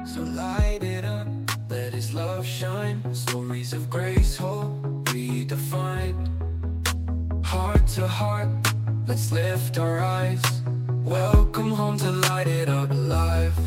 So light it up, let His love shine. Stories of grace, hope redefined. Heart to heart, let's lift our eyes. Welcome home to Light It Up Live.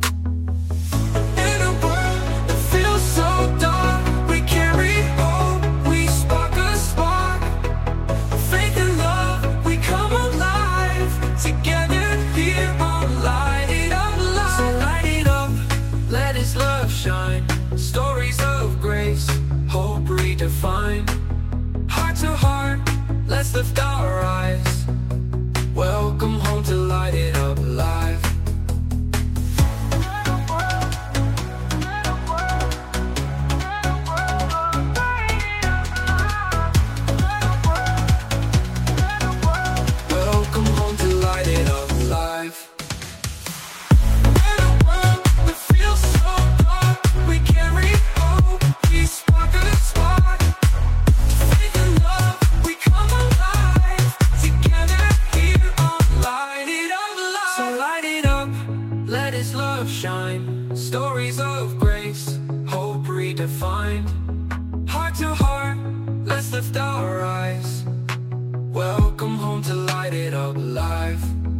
In a world that feels so dark, we carry hope, we spark a spark. Faith and love, we come alive. Together here on Light It Up Live. So light it up, let His love shine. Stories of grace, hope redefined. Heart to heart, let's lift our eyes. Welcome home to Light It Up Live. Welcome home to Light It Up Live. In a world that feels so dark, we carry hope, we spark a spark. Faith and love, we come alive. Together here on Light It Up Live. So light it up, let His love shine. Stories of grace, hope redefined. Heart to heart, let's lift our eyes. Welcome home to Light It Up Live.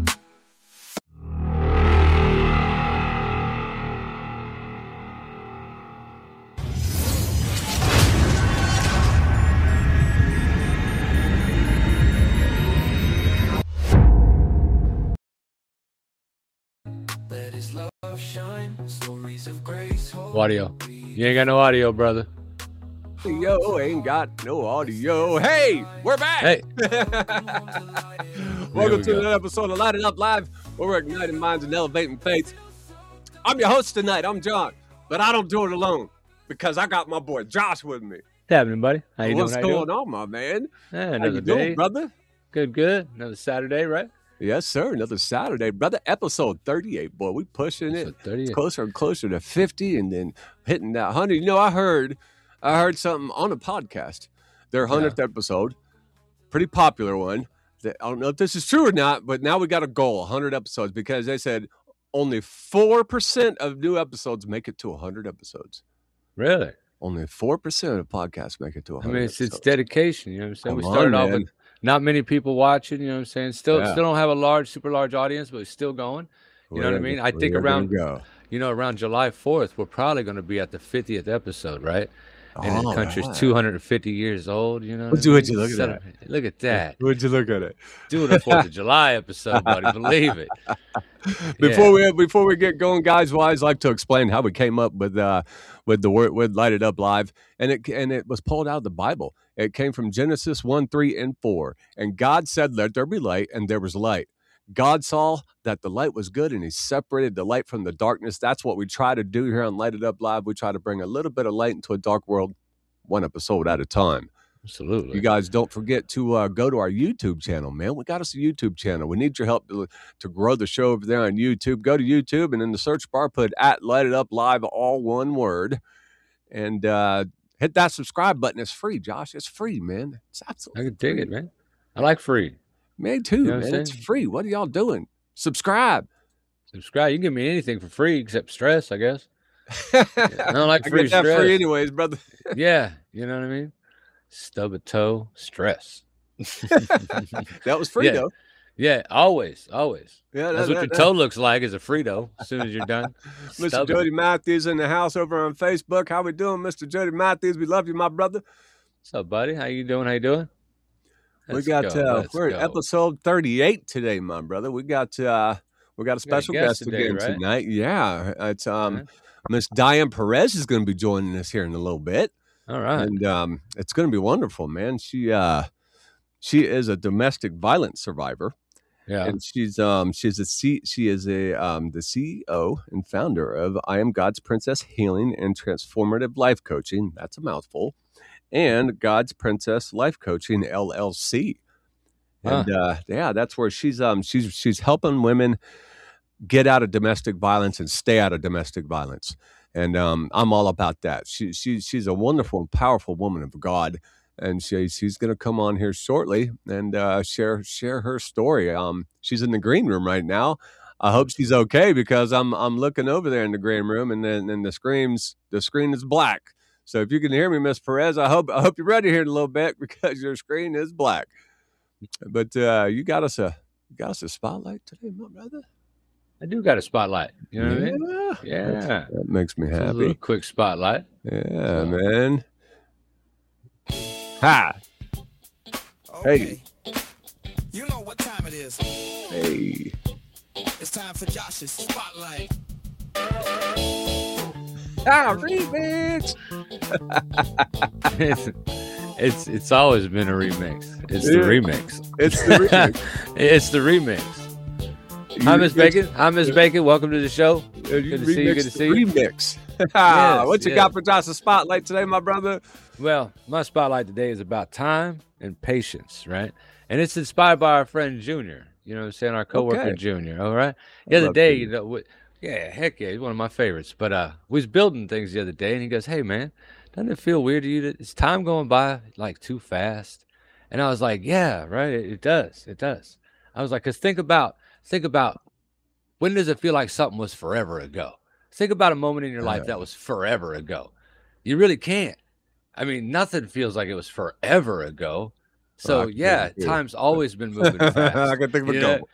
Let His love shine. Stories of grace, hope. Audio. You ain't got no audio, brother. Yo, ain't got no audio. Hey, we're back. Hey. Welcome we to go. another episode of Light It Up Live, where we're igniting minds and elevating faith. I'm your host tonight. I'm John, but I don't do it alone because I got my boy Josh with me. What's happening, buddy? How you What's doing? How you going doing? on, my man? Yeah, How another you day. doing, brother? Good. Another Saturday, right? Yes, sir. Another Saturday, brother. Episode 38, boy. We pushing it. Episode 38. It's closer and closer to 50, and then hitting that 100. You know, I heard something on a podcast. Their 100th episode, pretty popular one. I don't know if this is true or not, but now we got a goal, 100 episodes, because they said only 4% of new episodes make it to 100 episodes. Really? Only 4% of podcasts make it to 100 I mean, it's episodes. dedication. You know what I'm saying? Come We started on, off man. with not many people watching. You know what I'm saying? Still Yeah. don't have a super large audience, but it's still going. You know what I mean? I think We're gonna around, go. around July 4th, we're probably going to be at the 50th episode, right? And the Oh, country's wow. 250 years old. You know, Would what I you mean? look at that? Look at that. Would you look at it? Doing a 4th of July episode, buddy. Believe it. Before we get going, guys, well, I'd like to explain how we came up with the word with Light It Up Live, and it was pulled out of the Bible. It came from Genesis 1, 3, and 4. And God said, "Let there be light," and there was light. God saw that the light was good, and He separated the light from the darkness. That's what we try to do here on Light It Up Live. We try to bring a little bit of light into a dark world, one episode at a time. Absolutely. You guys don't forget to go to our YouTube channel, man. We got us a YouTube channel. We need your help to grow the show over there on YouTube. Go to YouTube and in the search bar, put at Light It Up Live, all one word, and hit that subscribe button. It's free, Josh. It's free, man. It's I absolutely can dig free. it, man. I like free. Me too, You know what I'm man. It's saying? free. What are y'all doing? Subscribe. Subscribe. You can give me anything for free except stress, I guess. I don't like I free get that stress. free anyways, brother. Yeah, you know what I mean? Stub a toe, stress. That was free, Yeah. though. Yeah, always. Yeah, That's what your toe looks like is a Frito as soon as you're done. Mr. Stub it. Jody Matthews in the house over on Facebook. How we doing, Mr. Jody Matthews? We love you, my brother. What's up, buddy? How you doing? We're at episode 38 today, my brother. We got a special guest today, again right? tonight. Yeah, it's Okay. Miss Diane Perez is going to be joining us here in a little bit, All right. and it's going to be wonderful, man. She is a domestic violence survivor, Yeah. and she is the CEO and founder of I Am God's Princess Healing and Transformative Life Coaching. That's a mouthful. And God's Princess Life Coaching LLC, and that's where she's helping women get out of domestic violence and stay out of domestic violence, and I'm all about that. She's a wonderful and powerful woman of God, and she's going to come on here shortly and share her story. She's in the green room right now. I hope she's okay because I'm looking over there in the green room and then the screen is black. So if you can hear me, Miss Perez, I hope you're ready here in a little bit because your screen is black. But you got us a spotlight today, my brother. I do got a spotlight. You know what I mean? Yeah. That makes me happy. A little quick spotlight. Yeah, man. Hi. Okay. You know what time it is. Hey. It's time for Josh's spotlight. Remix. It's always been a remix. It's the remix. It's the remix. It's the remix. Hi, Miss Bacon. Hi, Miss Bacon. Welcome to the show. Good to see you. Good to see you. Remix. Yes, What you got for Josh's spotlight today, my brother? Well, my spotlight today is about time and patience, right? And it's inspired by our friend Junior. You know what I'm saying? Our coworker Okay. Junior. All right. The other day, you know, heck yeah, he's one of my favorites. But we was building things the other day, and he goes, "Hey, man, doesn't it feel weird to you that is time going by like too fast?" And I was like, "Yeah, right. It does. It does." I was like, "Cause think about when does it feel like something was forever ago? Think about a moment in your life that was forever ago. You really can't. I mean, nothing feels like it was forever ago. So time's always been moving fast. I can think of a couple.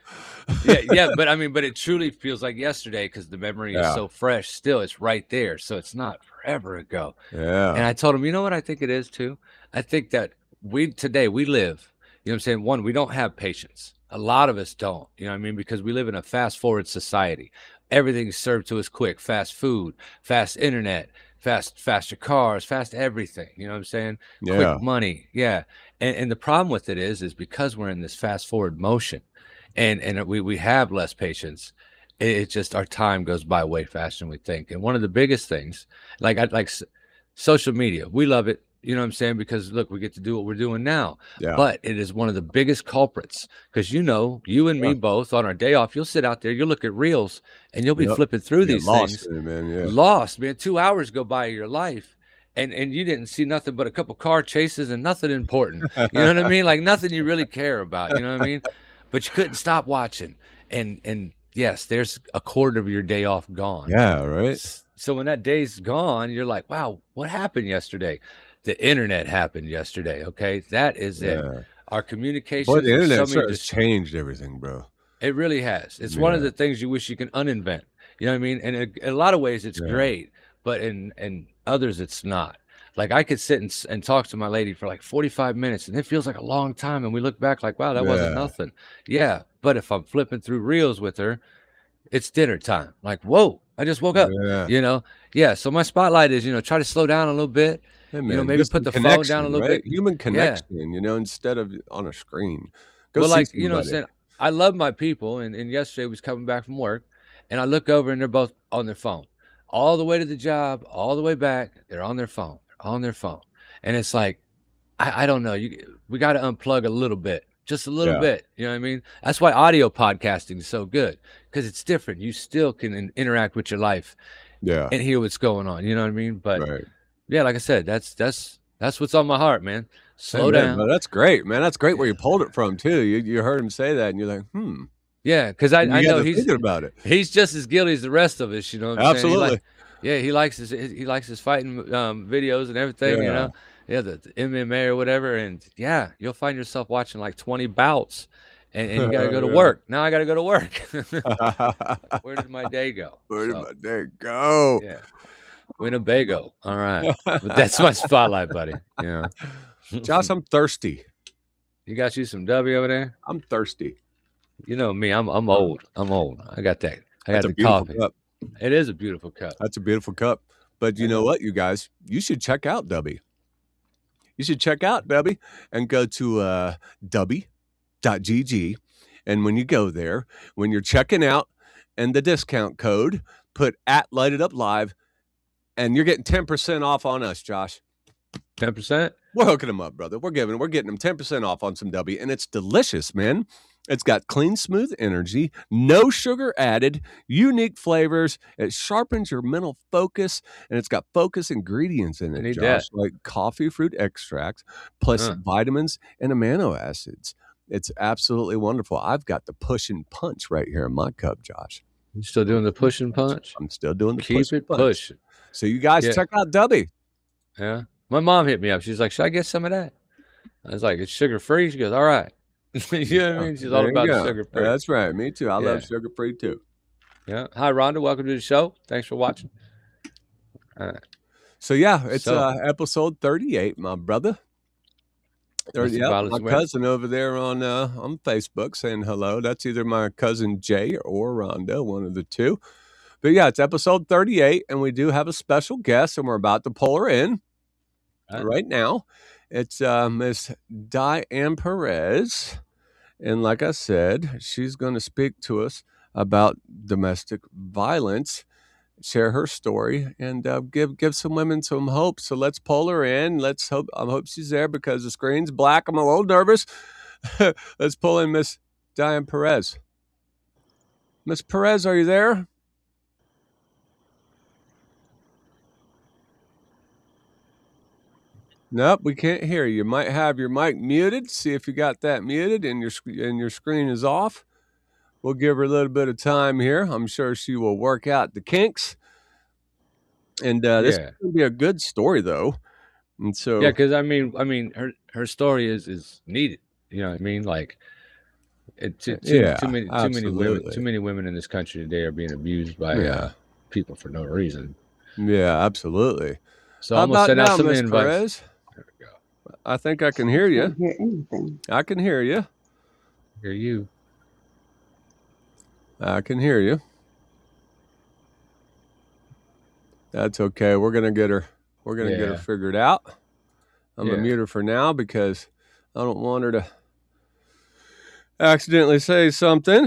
But it truly feels like yesterday because the memory is so fresh. Still, it's right there. So it's not forever ago. Yeah. And I told him, you know what I think it is too? I think that today we live, you know what I'm saying? One, we don't have patience. A lot of us don't, you know what I mean? Because we live in a fast forward society. Everything's served to us quick, fast food, fast internet, faster cars, fast everything. You know what I'm saying? Yeah. Quick money. Yeah. And the problem with it is because we're in this fast forward motion and we have less patience, it just, our time goes by way faster than we think. And one of the biggest things, like social media, we love it. You know what I'm saying? Because look, we get to do what we're doing now. Yeah. But it is one of the biggest culprits because, you know, you and me both on our day off, you'll sit out there, you'll look at reels and you'll be flipping through these things. Lost, man. 2 hours go by of your life and you didn't see nothing but a couple car chases and nothing important. You know what I mean? Like nothing you really care about. You know what I mean? But you couldn't stop watching. And yes, there's a quarter of your day off gone. Yeah, right. So when that day's gone, you're like, wow, what happened yesterday? The internet happened yesterday. Okay, that is it. Our communication. But the internet has changed everything, bro. It really has. It's one of the things you wish you can uninvent. You know what I mean? And in a lot of ways, it's great, but in others, it's not. Like I could sit and talk to my lady for like 45 minutes, and it feels like a long time. And we look back like, wow, that wasn't nothing. Yeah, but if I'm flipping through reels with her, it's dinner time. Like, whoa, I just woke up. You know? Yeah. So my spotlight is, you know, try to slow down a little bit. Hey, man, you know, maybe put the phone down a little bit. Human connection, you know, instead of on a screen. Go see somebody. You know what I'm saying? I love my people. And yesterday was coming back from work and I look over and they're both on their phone. All the way to the job, all the way back, they're on their phone. And it's like, I don't know. We got to unplug a little bit, just a little bit. You know what I mean? That's why audio podcasting is so good because it's different. You still can interact with your life and hear what's going on. You know what I mean? But yeah, like I said, that's what's on my heart, man. Slow down. Man, that's great, man. That's great where you pulled it from too. You heard him say that, and you're like, Yeah, because I know he's thinking about it. He's just as guilty as the rest of us. You know what I'm Absolutely. saying? He likes his fighting videos and everything. You know, the MMA or whatever, and you'll find yourself watching like 20 bouts, and you got to go to work. Now I got to go to work. Where did my day go? Where did my day go? Yeah. Winnebago. All right. But that's my spotlight, buddy. Yeah. Josh, I'm thirsty. You got you some W over there? I'm thirsty. You know me. I'm old. I got that. I got the coffee. Cup. It is a beautiful cup. That's a beautiful cup. But you know what, you guys? You should check out Dubby. You should check out Dubby and go to dubby.gg. And when you go there, when you're checking out and the discount code, put @LightItUpLive. And you're getting 10% off on us, Josh. 10%? We're hooking them up, brother. We're getting them 10% off on some W, and it's delicious, man. It's got clean, smooth energy, no sugar added, unique flavors. It sharpens your mental focus, and it's got focus ingredients in it, Josh, like coffee fruit extracts, plus vitamins and amino acids. It's absolutely wonderful. I've got the push and punch right here in my cup, Josh. You still doing the push and punch? I'm still doing the Keep push it and punch. pushing. So you guys check out Dubby. Yeah. My mom hit me up. She's like, should I get some of that? I was like, it's sugar free. She goes, all right. You know what I mean? She's all about sugar free. That's right. Me too. I love sugar free too. Yeah. Hi, Rhonda. Welcome to the show. Thanks for watching. All right. So yeah, it's episode 38, my brother. My cousin over there on Facebook saying hello. That's either my cousin Jay or Rhonda, one of the two. But yeah, it's episode 38, and we do have a special guest, and we're about to pull her in right now. It's Miss Diane Perez, and like I said, she's going to speak to us about domestic violence, share her story, and give some women some hope. So let's pull her in. I hope she's there because the screen's black. I'm a little nervous. Let's pull in Miss Diane Perez. Miss Perez, are you there? Nope, we can't hear you. You might have your mic muted. See if you got that muted and your screen is off. We'll give her a little bit of time here. I'm sure she will work out the kinks. And this is going to be a good story, though. And so, because I mean, her story is needed. You know what I mean? Like, too many women in this country today are being abused by people for no reason. Yeah, absolutely. So I'm gonna send out some invites. There we go. I think I can hear you. I can't hear anything. I can hear you. Hear you. I can hear you. That's okay. We're gonna get her. We're gonna get her figured out. I'm gonna mute her for now because I don't want her to accidentally say something.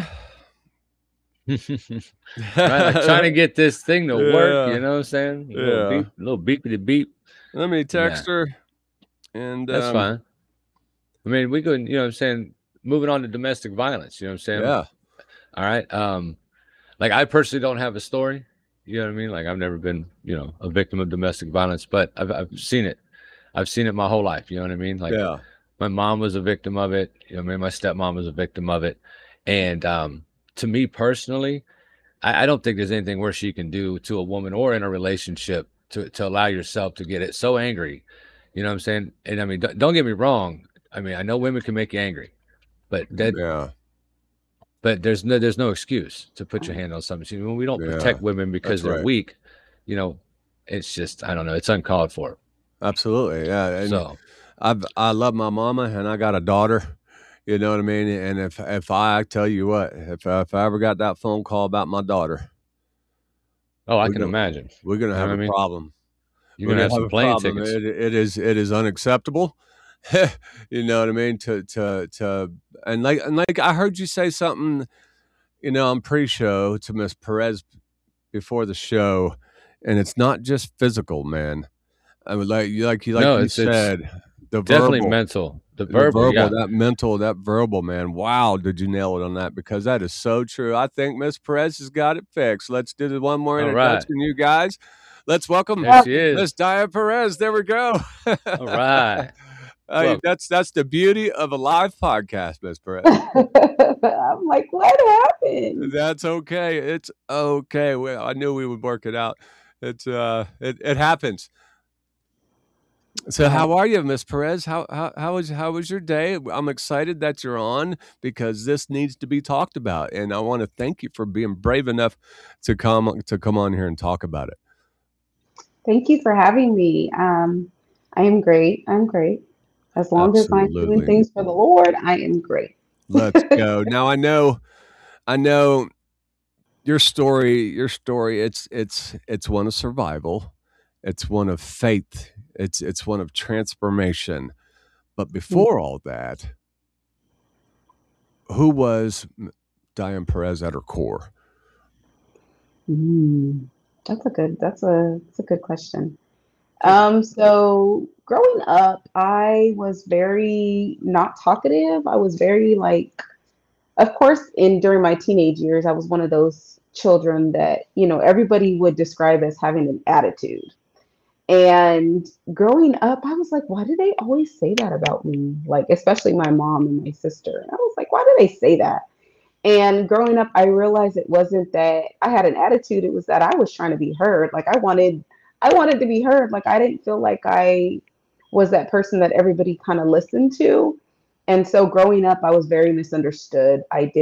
Right, like trying to get this thing to work. You know what I'm saying? A little beepity beep. Let me text her, and that's fine. I mean, we could. You know what I'm saying? Moving on to domestic violence. You know what I'm saying? Yeah. All right. Like I personally don't have a story. You know what I mean? Like I've never been, a victim of domestic violence, but I've seen it. I've seen it my whole life. You know what I mean? Like my mom was a victim of it. You know what I mean? My stepmom was a victim of it. And to me personally, I don't think there's anything worse you can do to a woman or in a relationship to allow yourself to get it so angry. You know what I'm saying? And I mean, don't get me wrong. I mean, I know women can make you angry, but But there's no excuse to put your hand on something. When we don't protect women because they're weak, it's just, I don't know, it's uncalled for. Absolutely, yeah. And so I love my mama, and I got a daughter. You know what I mean? And if I tell you what, if I ever got that phone call about my daughter, I can imagine we're gonna have a problem. You're gonna have some plane tickets. It is unacceptable. You know what I mean? And like I heard you say something, on pre-show to Miss Perez before the show, and it's not just physical, man. I would you said, the definitely verbal, mental, the verbal, that verbal, man. Wow, did you nail it on that? Because that is so true. I think Miss Perez has got it fixed. Let's do one more introduction, you guys. Let's welcome Miss Diane Perez. There we go. All right. That's the beauty of a live podcast, Miss Perez. I'm like, what happened? That's okay. It's okay. I knew we would work it out. It's it happens. So how are you, Miss Perez? How was your day? I'm excited that you're on because this needs to be talked about, and I want to thank you for being brave enough to come on here and talk about it. Thank you for having me. I am great. I'm great. As long as I'm doing things for the Lord, I am great. Let's go. Now I know your story. It's one of survival. It's one of faith. It's one of transformation. But before all that, who was Diane Perez at her core? That's a good question. So growing up, I was very not talkative. I was very of course, during my teenage years, I was one of those children that, everybody would describe as having an attitude. And growing up, I was like, why do they always say that about me? Like, especially my mom and my sister. And I was like, why do they say that? And growing up, I realized it wasn't that I had an attitude. It was that I was trying to be heard. Like I wanted to be heard. Like I didn't feel like I was that person that everybody kind of listened to. And so growing up, I was very misunderstood.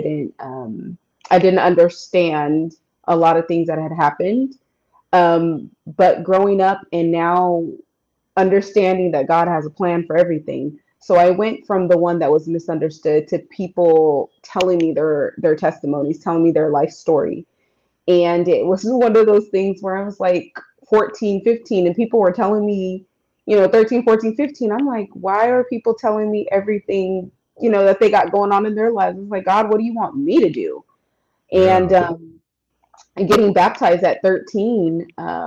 I didn't understand a lot of things that had happened. But growing up and now understanding that God has a plan for everything. So I went from the one that was misunderstood to people telling me their testimonies, telling me their life story. And it was one of those things where I was like 14, 15, and people were telling me, 13, 14, 15. I'm like, why are people telling me everything, that they got going on in their lives? It's like, God, what do you want me to do? Yeah. And getting baptized at 13,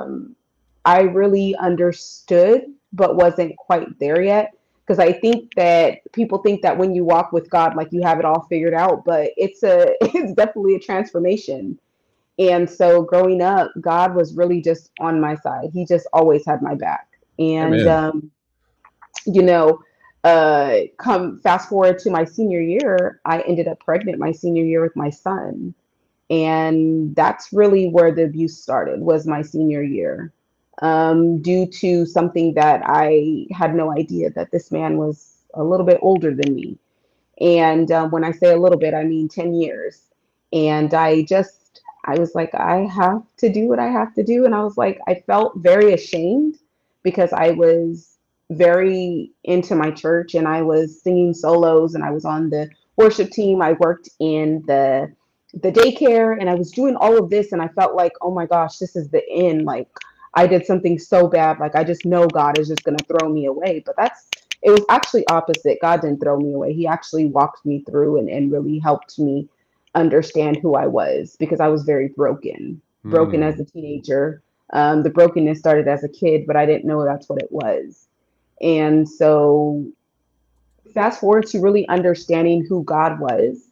I really understood, but wasn't quite there yet. Because I think that people think that when you walk with God, like you have it all figured out, but it's definitely a transformation. And so growing up, God was really just on my side. He just always had my back. And Amen. you know, come fast forward to my senior year, I ended up pregnant my senior year with my son. And that's really where the abuse started, was my senior year, due to something that I had no idea, that this man was a little bit older than me. And when I say a little bit, I mean 10 years. And I was like, I have to do what I have to do. And I was like, I felt very ashamed because I was very into my church and I was singing solos and I was on the worship team. I worked in the daycare and I was doing all of this. And I felt like, oh my gosh, this is the end. Like I did something so bad. Like I just know God is just going to throw me away. But it was actually opposite. God didn't throw me away. He actually walked me through and really helped me understand who I was, because I was very broken as a teenager. The brokenness started as a kid, but I didn't know that's what it was. And so fast forward to really understanding who God was,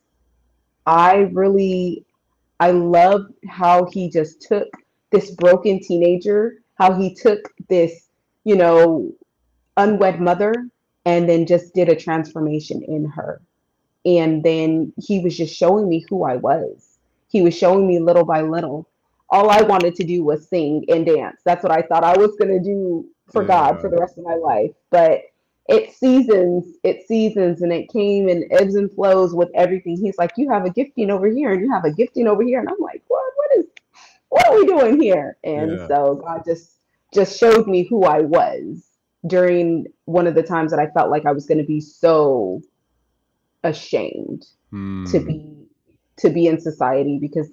I love how he just took this broken teenager, how he took this, you know, unwed mother, and then just did a transformation in her. And then he was just showing me who I was. He was showing me little by little. All I wanted to do was sing and dance. That's what I thought I was going to do for God for Yeah. the rest of my life. But it seasons, and it came in ebbs and flows with everything. He's like, you have a gifting over here, and you have a gifting over here. And I'm like, what are we doing here? And Yeah. so God just showed me who I was during one of the times that I felt like I was going to be so ashamed to Hmm. be in society, because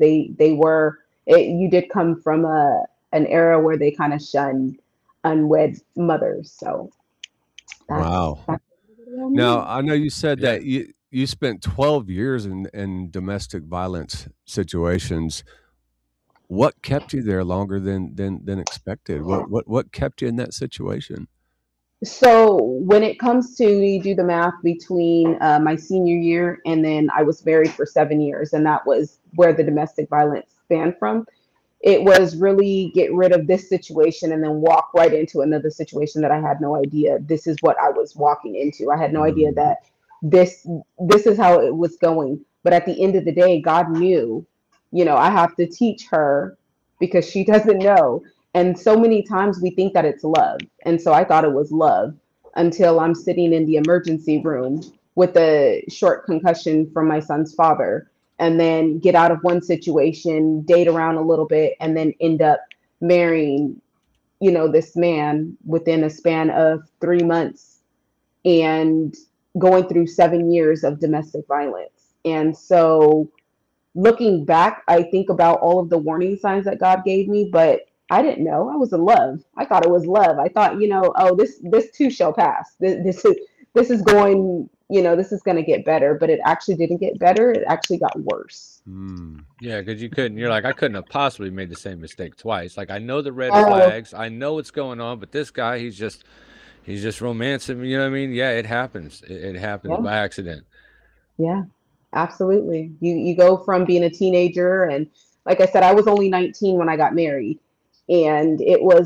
you did come from an era where they kind of shunned unwed mothers. So Wow. that's what Now, me. I know you said Yeah. that you spent 12 years in domestic violence situations. What kept you there longer than expected? What kept you in that situation? So when it comes to, you do the math between my senior year and then I was married for 7 years, and that was where the domestic violence spanned from. It was really get rid of this situation and then walk right into another situation that I had no idea this is what I was walking into. I had no idea Mm. that this this is how it was going. But at the end of the day, God knew, I have to teach her because she doesn't know. And so many times we think that it's love. And so I thought it was love until I'm sitting in the emergency room with a short concussion from my son's father, and then get out of one situation, date around a little bit, and then end up marrying, this man within a span of 3 months, and going through 7 years of domestic violence. And so looking back, I think about all of the warning signs that God gave me, but I didn't know I was in love. I thought it was love. I thought, oh, this too shall pass. This is going, this is going to get better, but it actually didn't get better. It actually got worse. Mm. Yeah, because you're like, I couldn't have possibly made the same mistake twice. Like I know the red Oh, flags, I know what's going on, but this guy, he's just romancing. You know what I mean? Yeah, it happens. It happens yeah, by accident. yeah, absolutely. You go from being a teenager, and like I said, I was only 19 when I got married, and it was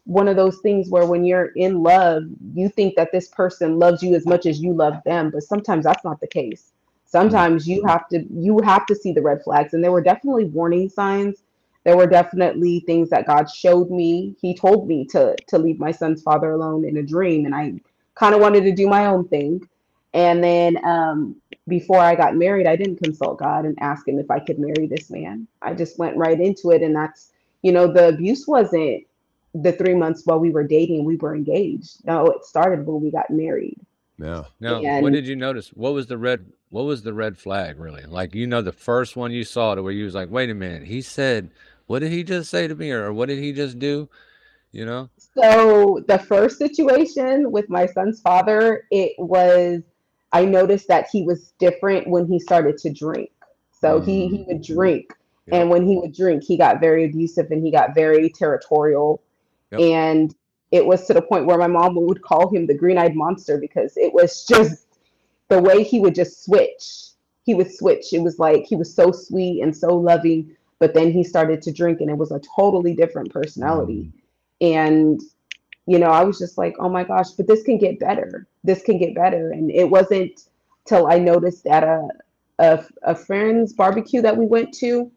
one of those things where when you're in love, you think that this person loves you as much as you love them, but sometimes that's not the case. Sometimes you have to see the red flags, and there were definitely warning signs. There were definitely things that God showed me. He told me to leave my son's father alone in a dream, and I kind of wanted to do my own thing. And then before I got married, I didn't consult God and ask him if I could marry this man. I just went right into it, and that's, the abuse wasn't the 3 months while we were dating, we were engaged. No, it started when we got married. Yeah. Now, what did you notice? What was the red flag really? Like, the first one you saw to where you was like, wait a minute, he said, what did he just say to me? Or what did he just do? So the first situation with my son's father, I noticed that he was different when he started to drink. So he would drink. Yep. And when he would drink, he got very abusive and he got very territorial. Yep. And it was to the point where my mom would call him the green-eyed monster, because it was just the way he would just switch. He would switch. It was like he was so sweet and so loving, but then he started to drink and it was a totally different personality. And, I was just like, oh my gosh, but this can get better. This can get better. And it wasn't till I noticed at a friend's barbecue that we went to,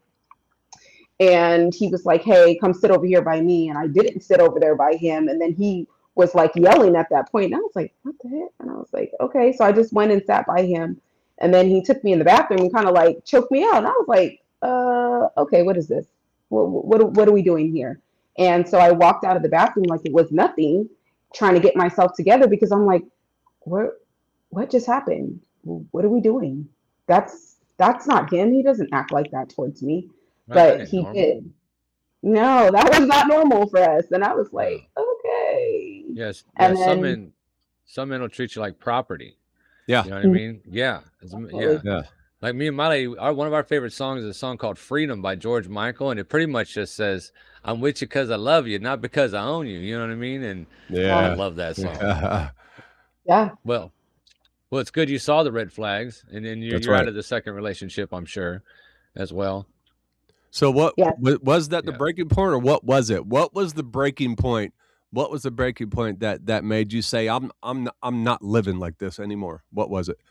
and he was like, hey, come sit over here by me. And I didn't sit over there by him. And then he was like yelling at that point. And I was like, what the heck? And I was like, okay. So I just went and sat by him. And then he took me in the bathroom and kind of like choked me out. And I was like, okay, what is this? What are we doing here? And so I walked out of the bathroom like it was nothing, trying to get myself together, because I'm like, what just happened? What are we doing? That's not him. He doesn't act like that towards me. But he did. No, that was not normal for us. And I was like, okay. Yes. And then, some men will treat you like property. Yeah. You know what I mean? Yeah. Yeah. Like me and my lady, one of our favorite songs is a song called Freedom by George Michael. And it pretty much just says, I'm with you because I love you, not because I own you. You know what I mean? And I love that song. Yeah. Well, it's good you saw the red flags, and then you're out of the second relationship, I'm sure, as well. So was that the breaking point, or what was it? What was the breaking point? What was the breaking point that made you say, I'm not living like this anymore? What was it?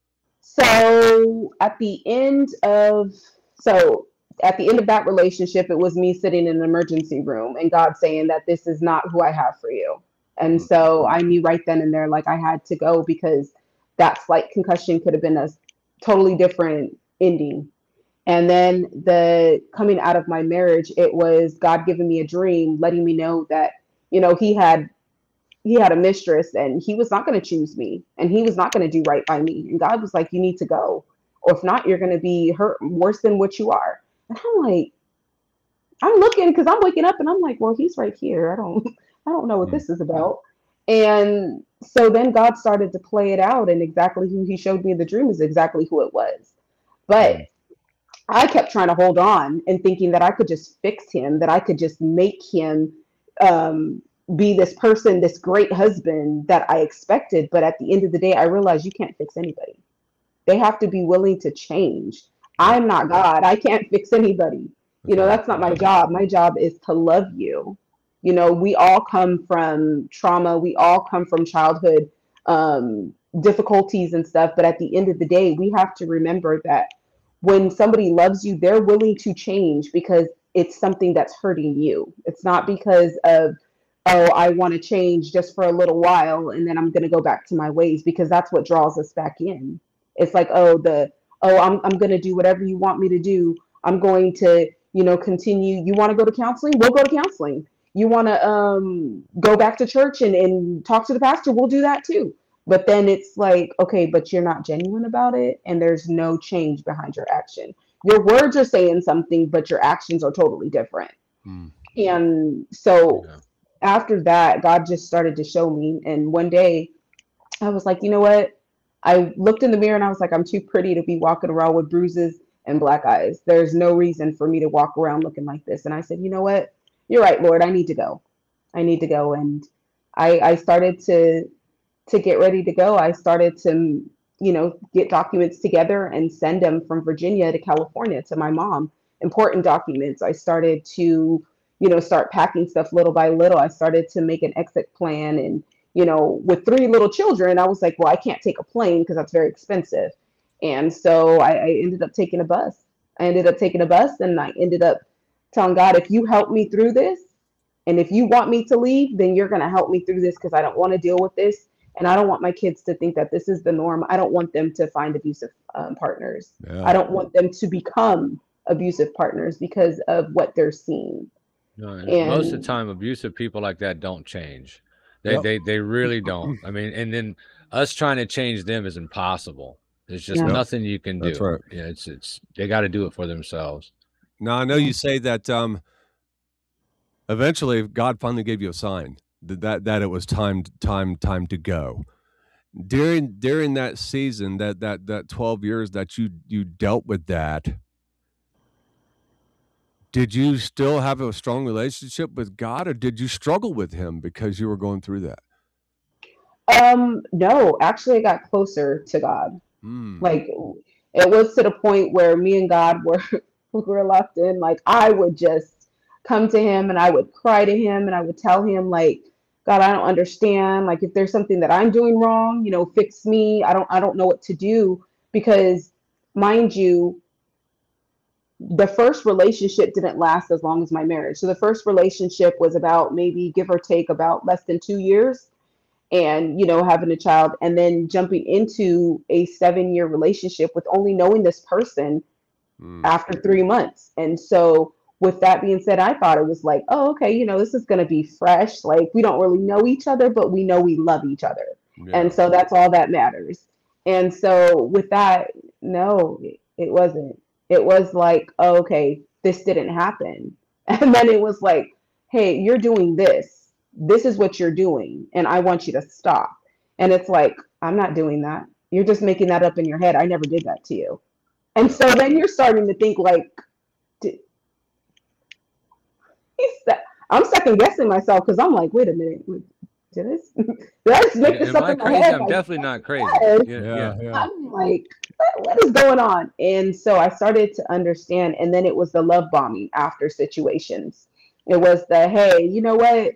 So at the end of that relationship, it was me sitting in an emergency room and God saying that this is not who I have for you. And so I knew right then and there, like, I had to go, because that slight concussion could have been a totally different ending. And then the coming out of my marriage, it was God giving me a dream, letting me know that, he had a mistress and he was not going to choose me, and he was not going to do right by me. And God was like, you need to go, or if not, you're going to be hurt worse than what you are. And I'm like, I'm looking, because I'm waking up and I'm like, well, he's right here. I don't know what this is about. And so then God started to play it out, and exactly who he showed me in the dream is exactly who it was. But I kept trying to hold on and thinking that I could just fix him, that I could just make him be this person, this great husband that I expected. But at the end of the day, I realized you can't fix anybody. They have to be willing to change. I'm not God. I can't fix anybody. That's not my job. My job is to love you. We all come from trauma. We all come from childhood difficulties and stuff. But at the end of the day, we have to remember that when somebody loves you, they're willing to change because it's something that's hurting you. It's not because of, oh, I want to change just for a little while and then I'm going to go back to my ways, because that's what draws us back in. It's like, I'm going to do whatever you want me to do. I'm going to, continue. You want to go to counseling? We'll go to counseling. You want to go back to church and talk to the pastor? We'll do that too. But then it's like, okay, but you're not genuine about it, and there's no change behind your action. Your words are saying something, but your actions are totally different. And so after that, God just started to show me. And one day I was like, you know what? I looked in the mirror and I was like, I'm too pretty to be walking around with bruises and black eyes. There's no reason for me to walk around looking like this. And I said, you know what? You're right, Lord. I need to go. And I started to get ready to go. I started to, get documents together and send them from Virginia to California to my mom, important documents. I started to, start packing stuff little by little. I started to make an exit plan. And, with 3 little children, I was like, well, I can't take a plane because that's very expensive. And so I ended up taking a bus. And I ended up telling God, if you help me through this, and if you want me to leave, then you're going to help me through this, because I don't want to deal with this. And I don't want my kids to think that this is the norm. I don't want them to find abusive partners. Yeah. I don't want them to become abusive partners because of what they're seeing. No, and most of the time, abusive people like that don't change. They really don't. I mean, and then us trying to change them is impossible. There's just nothing you can do. That's right. Yeah, it's they got to do it for themselves. Now, I know you say that eventually God finally gave you a sign that it was time to go. During that season, that 12 years that you dealt with that, did you still have a strong relationship with God, or did you struggle with him because you were going through that? No, actually I got closer to God. Like, it was to the point where me and God were locked in. Like, I would just come to him and I would cry to him and I would tell him, like, God, I don't understand. Like, if there's something that I'm doing wrong, fix me. I don't know what to do. Because, mind you, the first relationship didn't last as long as my marriage. So the first relationship was about, maybe give or take, about less than 2 years, and having a child, and then jumping into a 7-year relationship with only knowing this person after 3 months. And so with that being said, I thought it was like, oh, okay, this is going to be fresh. Like, we don't really know each other, but we know we love each other. Yeah. And so that's all that matters. And so with that, no, it wasn't. It was like, oh, okay, this didn't happen. And then it was like, hey, you're doing this. This is what you're doing, and I want you to stop. And it's like, I'm not doing that. You're just making that up in your head. I never did that to you. And so then you're starting to think, like, I'm second guessing myself, because I'm like, wait a minute, did I just make this up in my head? I'm definitely not crazy. Yeah. I'm like, what is going on? And so I started to understand. And then it was the love bombing after situations. It was the, hey, you know what?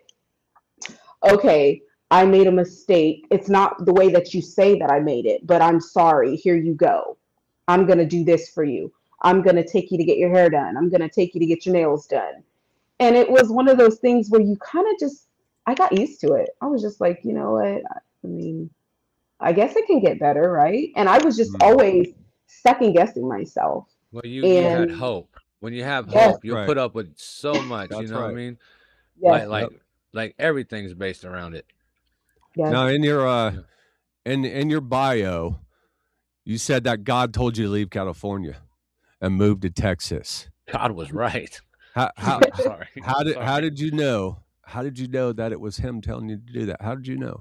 Okay, I made a mistake. It's not the way that you say that I made it, but I'm sorry. Here you go. I'm going to do this for you. I'm going to take you to get your hair done. I'm going to take you to get your nails done. And it was one of those things where you kind of just, I got used to it. I was just like, you know what? I mean, I guess it can get better, right? And I was just always second guessing myself. Well, you had hope. When you have hope, you'll put up with so much. You know what I mean? Yes. Like everything's based around it. Yes. Now, in your in your bio, you said that God told you to leave California and move to Texas. God was right. How Sorry. How did you know? How did you know that it was him telling you to do that? How did you know?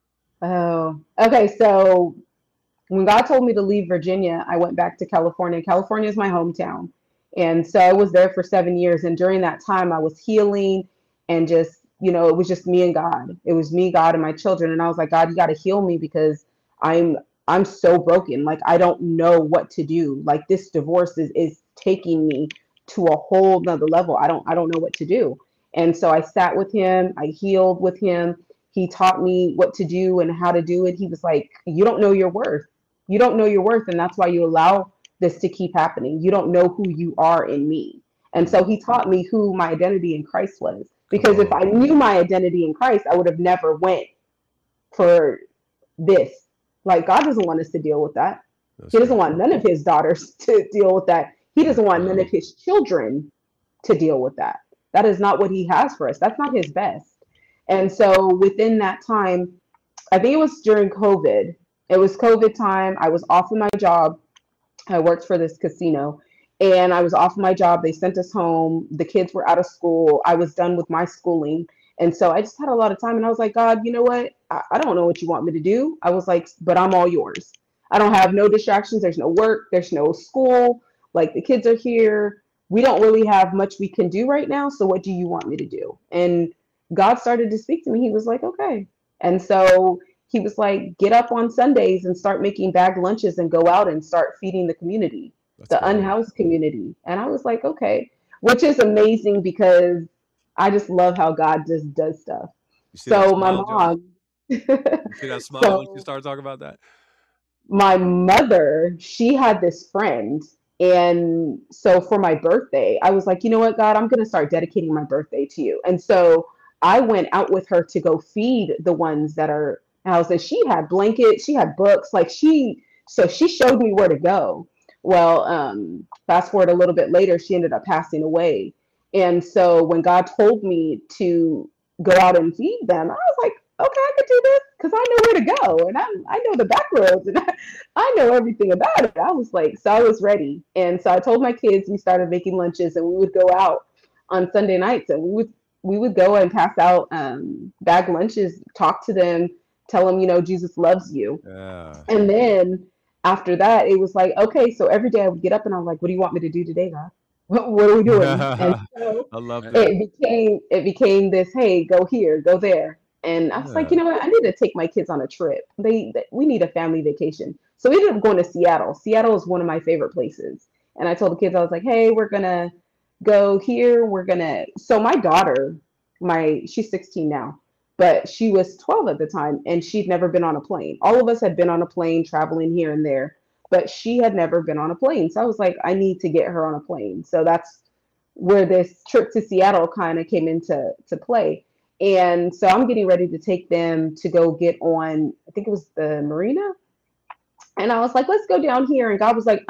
Oh, okay. So when God told me to leave Virginia, I went back to California. California is my hometown. And so I was there for 7 years. And during that time, I was healing, and just, it was just me and God. It was me, God, and my children. And I was like, God, you got to heal me, because I'm so broken. Like, I don't know what to do. Like, this divorce is taking me to a whole nother level. I don't know what to do. And so I sat with him. I healed with him. He taught me what to do and how to do it. He was like, you don't know your worth. You don't know your worth. And that's why you allow this to keep happening. You don't know who you are in me. And so he taught me who my identity in Christ was. Because if I knew my identity in Christ, I would have never went for this. Like, God doesn't want us to deal with that. He doesn't want none of his daughters to deal with that. He doesn't want none of his children to deal with that. That is not what he has for us. That's not his best. And so within that time, I think it was during COVID. It was COVID time. I was off of my job. I worked for this casino, and I was off of my job. They sent us home. The kids were out of school. I was done with my schooling. And so I just had a lot of time, and I was like, God, you know what? I don't know what you want me to do. I was like, but I'm all yours. I don't have no distractions. There's no work. There's no school. Like, the kids are here. We don't really have much we can do right now. So what do you want me to do? And God started to speak to me. He was like, okay. And so he was like, get up on Sundays and start making bagged lunches and go out and start feeding the community, the unhoused community. And I was like, okay, which is amazing, because I just love how God just does stuff. You see that So my smile, John? mom, You see that smile when you so start talking about that? my mother, she had this friend. And so for my birthday, I was like, you know what, God, I'm going to start dedicating my birthday to you. And so I went out with her to go feed the ones that are housed. And she had blankets, she had books, so she showed me where to go. Well, fast forward a little bit later, she ended up passing away. And so when God told me to go out and feed them, I was like, okay, I could do this because I know where to go and I know the back roads and I know everything about it. I was like, so I was ready. And so I told my kids we started making lunches and we would go out on Sunday nights and we would go and pass out bag lunches, talk to them, tell them, Jesus loves you. Yeah. And then after that, it was like, okay, so every day I would get up and I'm like, what do you want me to do today, God? What are we doing? And so I love that. it became this, hey, go here, go there. And I was like, you know what? I need to take my kids on a trip. We need a family vacation. So we ended up going to Seattle. Seattle is one of my favorite places. And I told the kids, I was like, hey, we're gonna go here. So my daughter, she's 16 now, but she was 12 at the time and she'd never been on a plane. All of us had been on a plane traveling here and there, but she had never been on a plane. So I was like, I need to get her on a plane. So that's where this trip to Seattle kind of came into play. And so I'm getting ready to take them to go get on, I think it was the marina. And I was like, let's go down here. And God was like,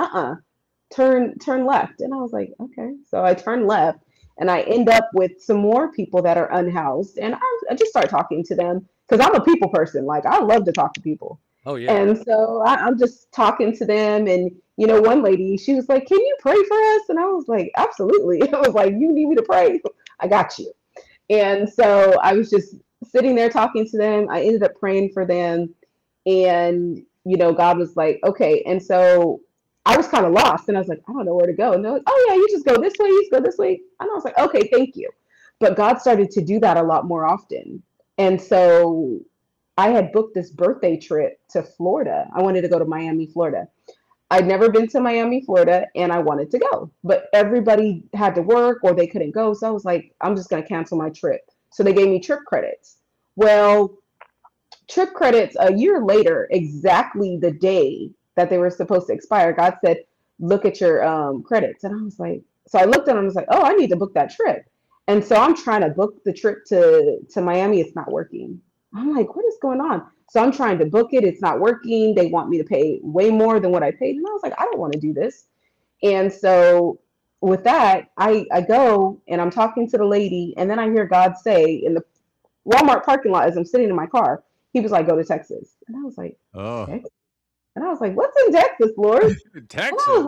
turn left. And I was like, okay. So I turned left and I end up with some more people that are unhoused. And I just start talking to them because I'm a people person. Like, I love to talk to people. Oh, yeah. And so I'm just talking to them. And, one lady, she was like, can you pray for us? And I was like, absolutely. I was like, you need me to pray? I got you. And so I was just sitting there talking to them. I ended up praying for them. And, God was like, okay. And so I was kind of lost. And I was like, I don't know where to go. And they're like, oh, yeah, you just go this way. You just go this way. And I was like, okay, thank you. But God started to do that a lot more often. And so I had booked this birthday trip to Florida. I wanted to go to Miami, Florida. I'd never been to Miami, Florida, and I wanted to go, but everybody had to work or they couldn't go. So I was like, I'm just going to cancel my trip. So they gave me trip credits. Well, trip credits a year later, exactly the day that they were supposed to expire, God said, look at your credits. And I was like, so I looked at them and was like, oh, I need to book that trip. And so I'm trying to book the trip to Miami. It's not working. I'm like, what is going on? So I'm trying to book it. It's not working. They want me to pay way more than what I paid. And I was like, I don't want to do this. And so with that, I go and I'm talking to the lady. And then I hear God say in the Walmart parking lot as I'm sitting in my car, he was like, go to Texas. And I was like, oh. Texas? And I was like, what's in Texas, Lord? Texas.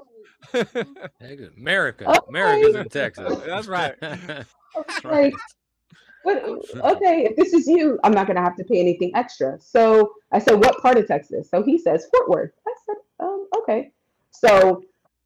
America. Okay. America's in Texas. That's right. That's right. But okay, if this is you, I'm not gonna have to pay anything extra. So I said, what part of Texas? So he says Fort Worth. I said, okay. So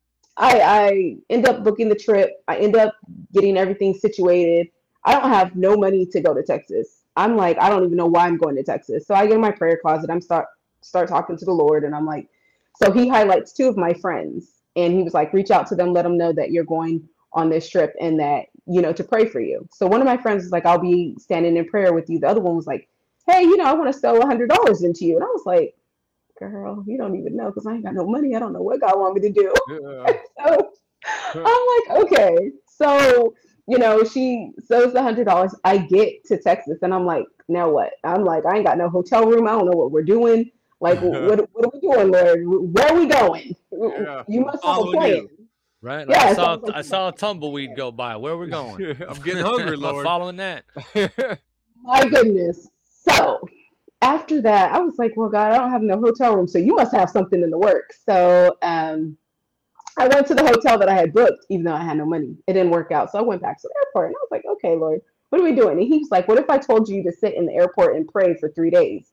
I end up booking the trip. I end up getting everything situated. I don't have no money to go to Texas. I'm like, I don't even know why I'm going to Texas. So I get in my prayer closet. I'm start talking to the Lord, and I'm like, so he highlights two of my friends, and he was like, reach out to them, let them know that you're going on this trip and that, to pray for you. So one of my friends was like, I'll be standing in prayer with you. The other one was like, hey, I want to sell $100 into you. And I was like, girl, you don't even know because I ain't got no money. I don't know what God want me to do. Yeah. So I'm like, okay. So, she sells the $100. I get to Texas and I'm like, now what? I'm like, I ain't got no hotel room. I don't know what we're doing. Like, what are we doing, Lord? Where are we going? Yeah. You must have a plan. Right? Like yeah, I saw a tumbleweed go by. Where are we going? I'm getting hungry, Lord. I'm following that. My goodness. So after that, I was like, well, God, I don't have no hotel room. So you must have something in the works. So I went to the hotel that I had booked, even though I had no money. It didn't work out. So I went back to the airport and I was like, okay, Lord, what are we doing? And he was like, what if I told you to sit in the airport and pray for 3 days?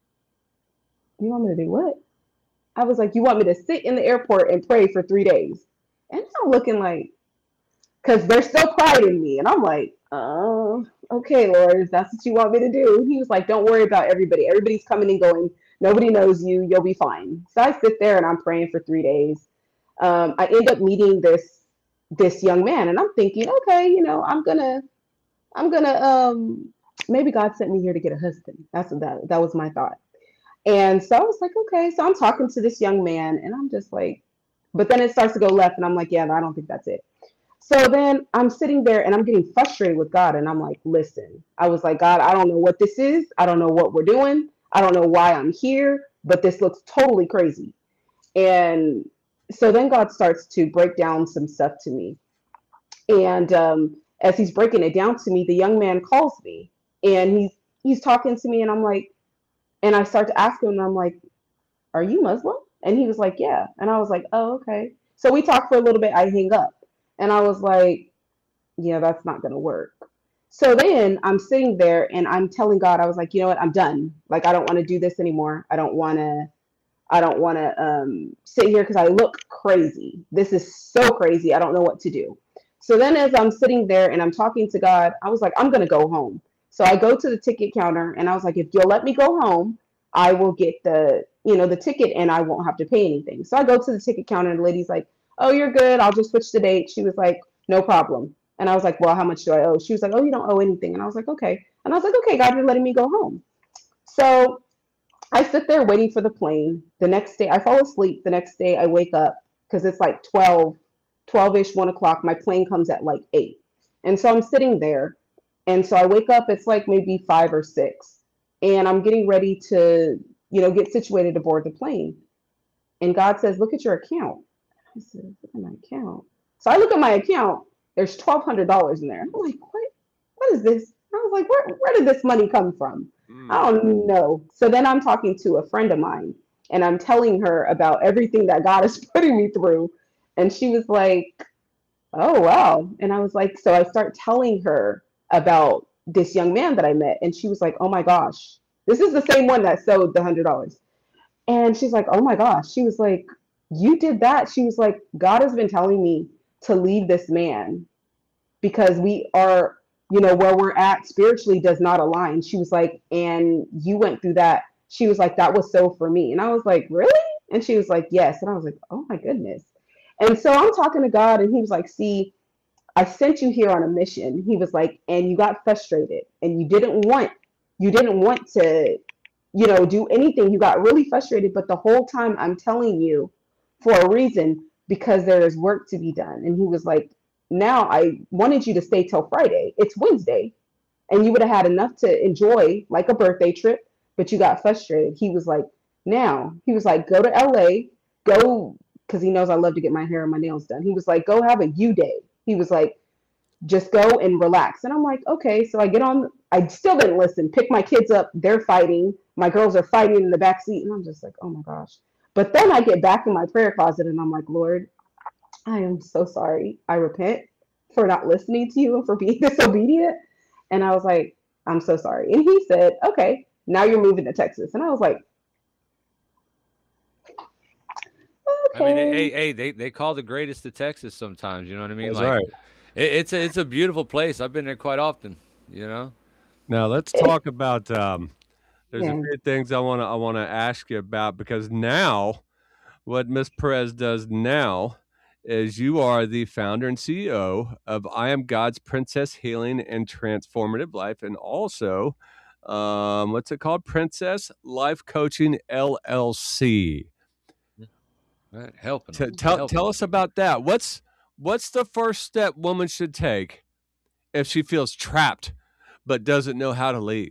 You want me to do what? I was like, you want me to sit in the airport and pray for 3 days? And I'm looking like, because there's still pride in me. And I'm like, okay, Lord, if that's what you want me to do. He was like, don't worry about everybody. Everybody's coming and going. Nobody knows you. You'll be fine. So I sit there and I'm praying for 3 days. I end up meeting this young man. And I'm thinking, okay, I'm going to I'm gonna maybe God sent me here to get a husband. That was my thought. And so I was like, okay. So I'm talking to this young man, and I'm just like, but then it starts to go left, and I'm like, yeah, I don't think that's it. So then I'm sitting there and I'm getting frustrated with God, and I'm like, listen, I was like, God, I don't know what this is. I don't know what we're doing. I don't know why I'm here, but this looks totally crazy. And so then God starts to break down some stuff to me. And as he's breaking it down to me, the young man calls me, and he's talking to me, and I'm like, and I start to ask him, and I'm like, are you Muslim? And he was like, yeah. And I was like, oh, okay. So we talked for a little bit. I hang up, and I was like, yeah, that's not going to work. So then I'm sitting there and I'm telling God, I was like, you know what? I'm done. Like, I don't want to do this anymore. I don't want to sit here because I look crazy. This is so crazy. I don't know what to do. So then as I'm sitting there and I'm talking to God, I was like, I'm going to go home. So I go to the ticket counter and I was like, if you'll let me go home, I will get the ticket and I won't have to pay anything. So I go to the ticket counter and the lady's like, oh, you're good. I'll just switch the date. She was like, no problem. And I was like, well, how much do I owe? She was like, oh, you don't owe anything. And I was like, okay. And I was like, okay, God, you're letting me go home. So I sit there waiting for the plane. The next day, I fall asleep. The next day, I wake up because it's like 12-ish, 1 o'clock. My plane comes at like 8. And so I'm sitting there. And so I wake up, it's like maybe 5 or 6. And I'm getting ready to, get situated to board the plane. And God says, look at your account. I said, look at my account. So I look at my account. There's $1,200 in there. I'm like, what is this? I was like, where did this money come from? I don't know. So then I'm talking to a friend of mine and I'm telling her about everything that God is putting me through. And she was like, oh, wow. And I was like, so I start telling her about this young man that I met. And she was like, oh my gosh, this is the same one that sold the $100. And she's like, oh my gosh. She was like, you did that. She was like, God has been telling me to leave this man because we are, where we're at spiritually does not align. She was like, and you went through that. She was like, that was so for me. And I was like, really? And she was like, yes. And I was like, oh my goodness. And so I'm talking to God and he was like, see, I sent you here on a mission. He was like, and you got frustrated and you didn't want to, do anything. You got really frustrated. But the whole time I'm telling you for a reason, because there is work to be done. And he was like, now I wanted you to stay till Friday. It's Wednesday. And you would have had enough to enjoy like a birthday trip, but you got frustrated. He was like, go to LA, go, because he knows I love to get my hair and my nails done. He was like, go have a you day. He was like, just go and relax. And I'm like, okay. So I get on, I still didn't listen, pick my kids up. They're fighting. My girls are fighting in the back seat. And I'm just like, oh my gosh. But then I get back in my prayer closet and I'm like, Lord, I am so sorry. I repent for not listening to you and for being disobedient. And I was like, I'm so sorry. And he said, okay, now you're moving to Texas. And I was like, okay. I mean, hey, they call the greatest of Texas sometimes. You know what I mean? That's right. It's a beautiful place. I've been there quite often. Now let's talk about. There's a few things I want to ask you about because now, what Miss Perez does now is you are the founder and CEO of I Am God's Princess Healing and Transformative Life, and also, what's it called? Princess Life Coaching LLC. Right, helping. Tell us about that. What's the first step woman should take if she feels trapped but doesn't know how to leave?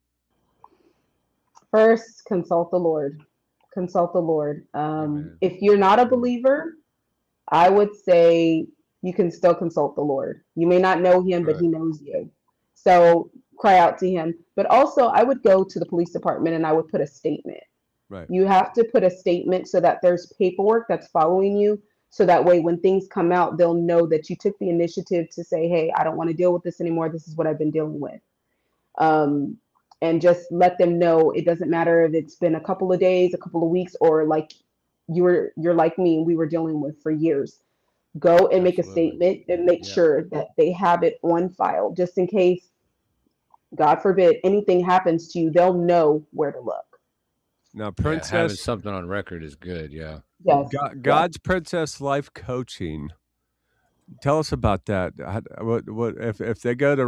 First, consult the Lord. Consult the Lord. If you're not a believer, I would say you can still consult the Lord. You may not know him, but he knows you. So cry out to him. But also, I would go to the police department and I would put a statement. Right. You have to put a statement so that there's paperwork that's following you. So that way, when things come out, they'll know that you took the initiative to say, hey, I don't want to deal with this anymore. This is what I've been dealing with. And just let them know it doesn't matter if it's been a couple of days, a couple of weeks, or like you're like me and we were dealing with for years. Go and make a statement and make sure that they have it on file just in case, God forbid, anything happens to you, they'll know where to look. Now, Princess, having something on record is good. Yeah. Yes. God's Princess Life Coaching. Tell us about that. What if they go to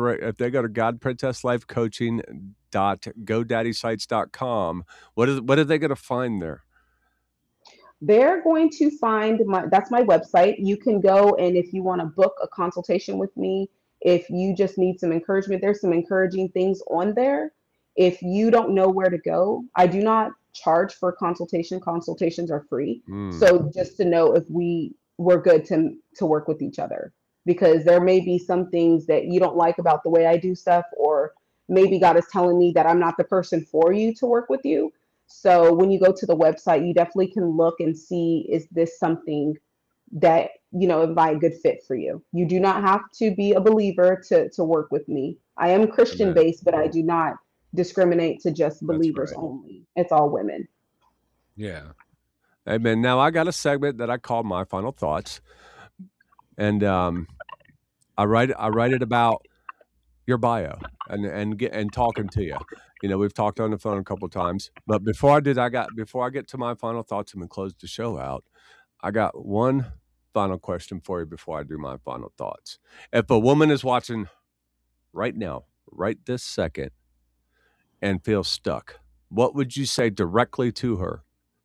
godprinцesslifecoaching.godaddysites.com, what are they going to find there? They're going to find that's my website. You can go, and if you want to book a consultation with me, if you just need some encouragement, there's some encouraging things on there. If you don't know where to go, I do not charge for consultation. Consultations are free. So just to know if we're good to work with each other, because there may be some things that you don't like about the way I do stuff, or maybe God is telling me that I'm not the person for you to work with you. So when you go to the website, you definitely can look and see, is this something that, it might be a good fit for you. You do not have to be a believer to work with me. I am Christian based, but I do not discriminate to just believers only. It's all women. Yeah. Amen. Now I got a segment that I call My Final Thoughts. And I write it about your bio and talking to you. We've talked on the phone a couple of times, but before I get to my final thoughts and we close the show out, I got one final question for you before I do my final thoughts. If a woman is watching right now, right this second, and feels stuck, what would you say directly to her?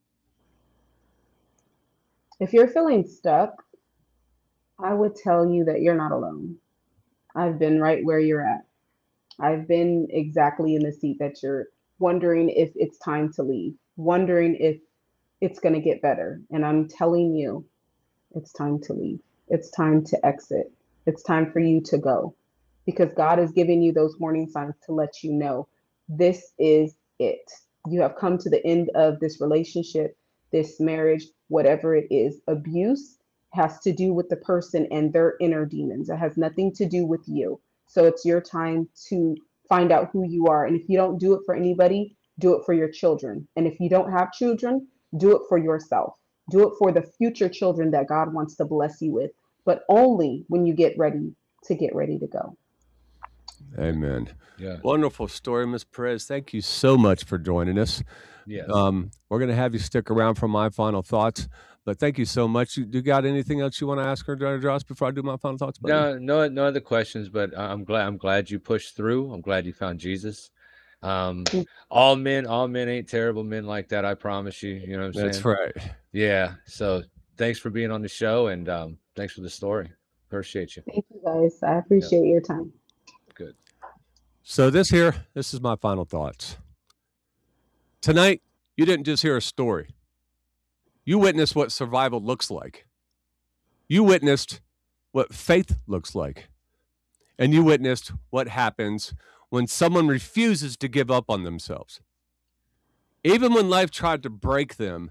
If you're feeling stuck, I would tell you that you're not alone. I've been right where you're at. I've been exactly in the seat that you're wondering if it's time to leave, wondering if it's going to get better. And I'm telling you, it's time to leave. It's time to exit. It's time for you to go, because God is giving you those warning signs to let you know this is it. You have come to the end of this relationship, this marriage, whatever it is. Abuse has to do with the person and their inner demons. It has nothing to do with you. So it's your time to find out who you are. And if you don't do it for anybody, do it for your children. And if you don't have children, do it for yourself. Do it for the future children that God wants to bless you with, but only when you get ready to go. Amen. Yeah. Wonderful story, Ms. Perez. Thank you so much for joining us. Yes. We're going to have you stick around for my final thoughts, but thank you so much. You got anything else you want to ask her, Josh, before I do my final thoughts? Buddy? No other questions, but I'm glad you pushed through. I'm glad you found Jesus. All men ain't terrible men like that. I promise you. You know what I'm saying? That's right. Yeah. So thanks for being on the show, and thanks for the story. Appreciate you. Thank you, guys. I appreciate your time. Good. So this is my final thoughts. Tonight, you didn't just hear a story. You witnessed what survival looks like. You witnessed what faith looks like. And you witnessed what happens when someone refuses to give up on themselves. Even when life tried to break them,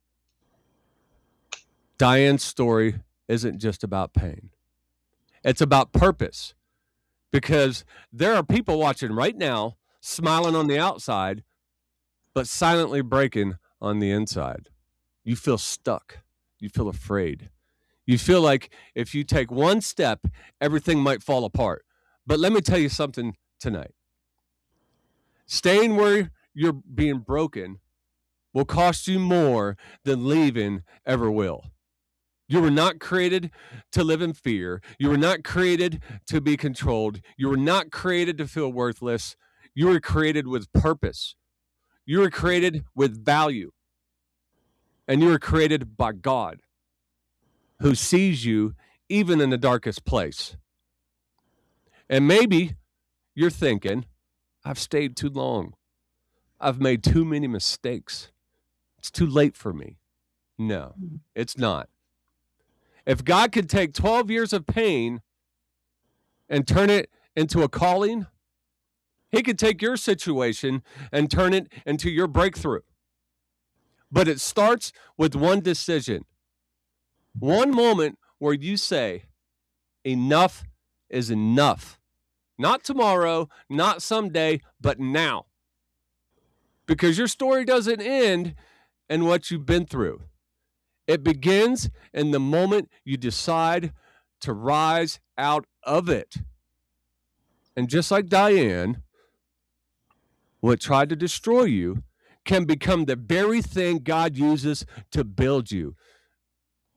Diane's story isn't just about pain. It's about purpose. Because there are people watching right now, smiling on the outside, but silently breaking on the inside. You feel stuck. You feel afraid. You feel like if you take one step, everything might fall apart. But let me tell you something tonight. Staying where you're being broken will cost you more than leaving ever will. You were not created to live in fear. You were not created to be controlled. You were not created to feel worthless. You were created with purpose. You were created with value. And you were created by God, who sees you even in the darkest place. And maybe you're thinking, I've stayed too long. I've made too many mistakes. It's too late for me. No, it's not. If God could take 12 years of pain and turn it into a calling, he could take your situation and turn it into your breakthrough. But it starts with one decision. One moment where you say, enough is enough. Not tomorrow, not someday, but now. Because your story doesn't end in what you've been through. It begins in the moment you decide to rise out of it. And just like Diane, what tried to destroy you can become the very thing God uses to build you.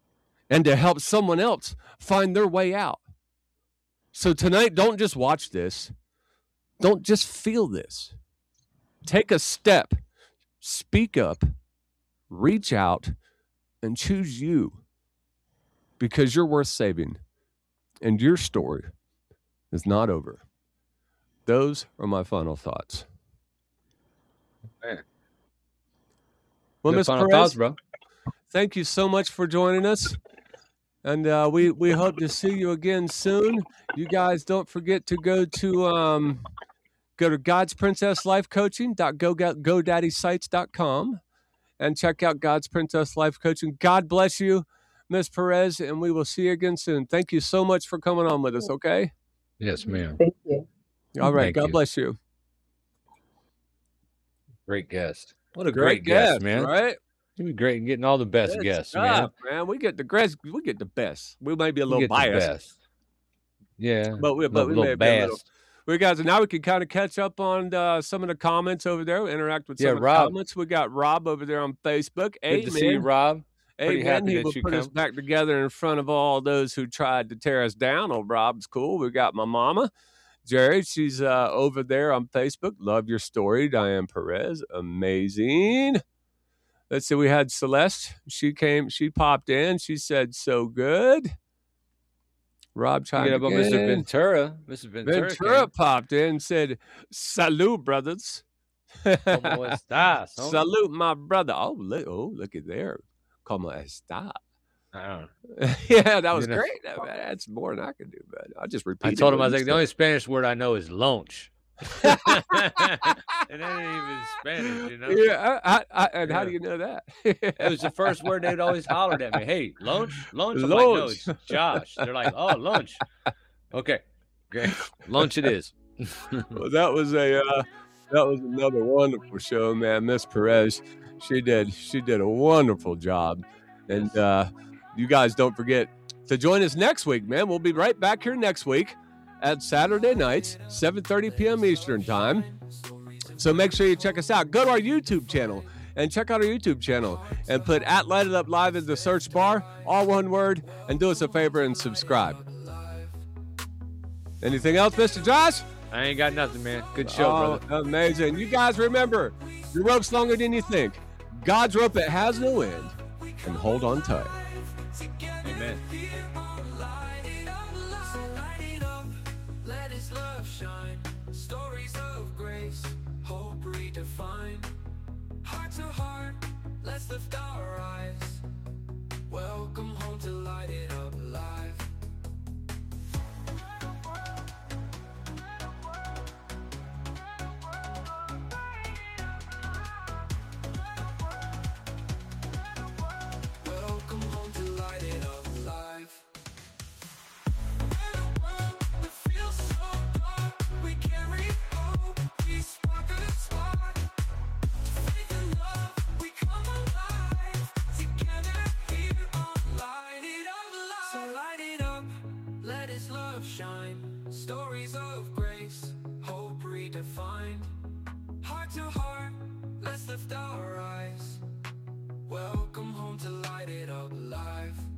and to help someone else find their way out. So tonight, don't just watch this. Don't just feel this. Take a step, speak up, reach out, and choose you, because you're worth saving, and your story is not over. Those are my final thoughts. Man. Well, Good Mr. final Perez, thoughts, bro. thank you so much for joining us. And we hope to see you again soon. You guys don't forget to go to God's Princess Life Coaching.GoDaddySites.com and check out God's Princess Life Coaching. God bless you, Ms. Perez, and we will see you again soon. Thank you so much for coming on with us, okay? Yes, ma'am. Thank you. All right. Thank God you. bless you. Great guest. What a great guest, man. Right? You'd be great in getting all the best Good guests, stuff, man. We get the best. We may be a You little get the biased, best. Yeah. but we Little may be a little. best. We guys, now we can kind of catch up on some of the comments over there. Interact with some Yeah, of the Rob. comments. We got Rob over there on Facebook. Good to see you, Rob. Pretty Amen. happy He that will you put us come. back together in front of all those who tried to tear us down. Oh, Rob's cool. We got my mama, Jerry. She's over there on Facebook. Love your story, Diane Perez. Amazing. Let's see. We had Celeste. She popped in. She said, so good. Rob chimed Get up on in. Mr. Ventura. Mr. Ventura popped in and said, salute, brothers. ¿Cómo estás? homie? Salute, my brother. Look at there. Como está? I don't know. Yeah, that was You know. great. That's more than I could do, but I just I repeated. told him, I what was you like, the only Spanish word I know is lunch. said. And that ain't even Spanish, you know? Yeah, and how Yeah. do you know that? It was the first word they'd always hollered at me. Hey, lunch? Lunch? I'm like, no, Lunch. it's Josh. They're like, oh, lunch. Okay, great. Lunch it is. Well, that was another wonderful show, man. Miss Perez, she did a wonderful job, and you guys don't forget to join us next week, man. We'll be right back here next week at Saturday nights, 7:30 p.m. Eastern time. So make sure you check us out. Go to our YouTube channel and check out our YouTube channel and put @Light It Up Live in the search bar, all one word, and do us a favor and subscribe. Anything else, Mr. Josh? I ain't got nothing, man. Good show, brother. Amazing. You guys remember, your rope's longer than you think. God's rope, it has no end. And hold on tight. Amen. Let his love shine. Stories of grace, hope redefined. Heart to heart, let's lift our eyes. Welcome home to Light It Up Live. Welcome home to Light It Up Live. In a world that feels so dark, we carry hope, we spark a spark. Faith and love, we come alive. Together here on Light It Up Live. So light it up, let his love shine. Stories of grace, hope redefined. Heart to heart, let's lift our eyes. Welcome home to Light It Up Live.